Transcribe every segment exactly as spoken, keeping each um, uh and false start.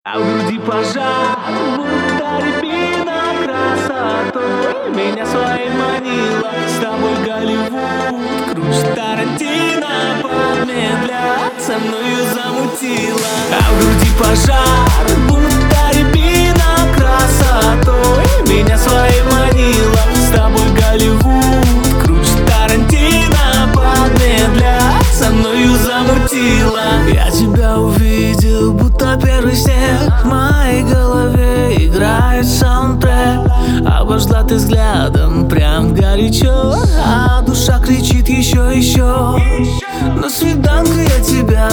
А в груди пожар, будто рябина красотой меня своей манила. С тобой Голливуд, круче Тарантино, помедля со мною замутила. А в груди пожар, будто рябина красотой меня своей манила. С тобой Голливуд, круче Тарантино, помедля со мною замутила. Я тебя увидел, будто первый снег. В моей голове играет саундтрек. Обожгла ты взглядом прям горячо, а душа кричит еще, еще. На свиданку я тебя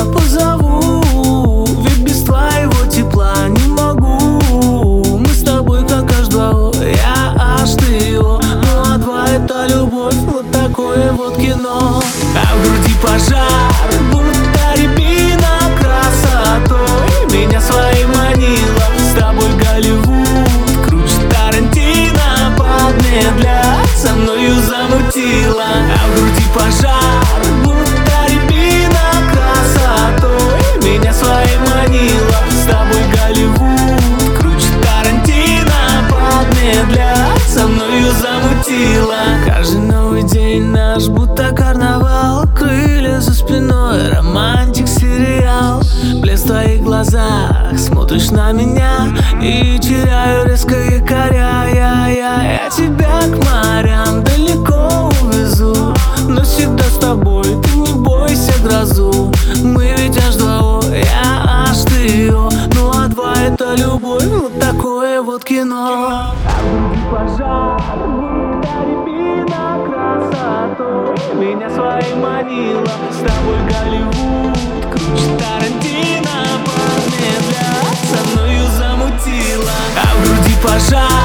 позову, ведь без твоего тепла не могу. Мы с тобой как аж два, я аж ты его. Ну а два это любовь, вот такое вот кино. А в груди пожар, будто рябина красотой меня своей манила. С тобой Голливуд, круче Тарантино, помедля со мною замутила. А в груди пожар, будто рябина красотой меня своей манила. С тобой Голливуд, круче Тарантино, помедля со мною замутила. Каждый новый день наш будто карнавал, крылья за спиной, романтик сериал. Блеск в твоих глазах, смотришь на меня и теряю резко якоря. Я, я, я тебя к морям далеко увезу, но всегда с тобой, ты не бойся грозу. Мы ведь аж два, я аж ты, о. Ну а два это любовь, вот такое вот кино. Пожар, будто рябина красотой меня своей манила. С тобой Голливуд, круче Тарантино, помедля со мною замутила. А в груди пожар.